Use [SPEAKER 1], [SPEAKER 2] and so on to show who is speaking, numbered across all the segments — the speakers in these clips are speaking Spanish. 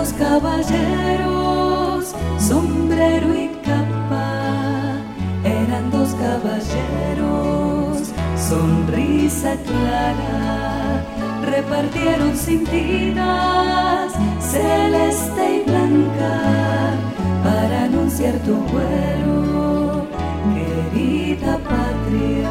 [SPEAKER 1] dos caballeros, sombrero y capa. Eran dos caballeros, sonrisa clara. Repartieron cintitas celeste y blanca para anunciar tu vuelo, querida patria.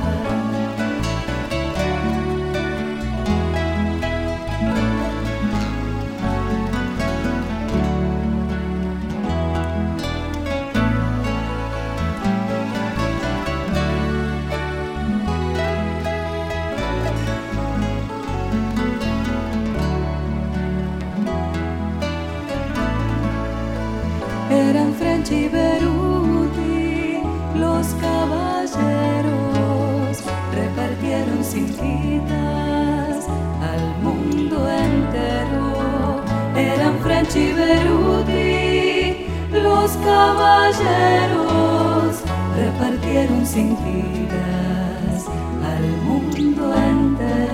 [SPEAKER 1] Eran French y Beruti, los caballeros, repartieron cintitas al mundo entero. Eran French y Beruti, los caballeros, repartieron cintitas al mundo entero.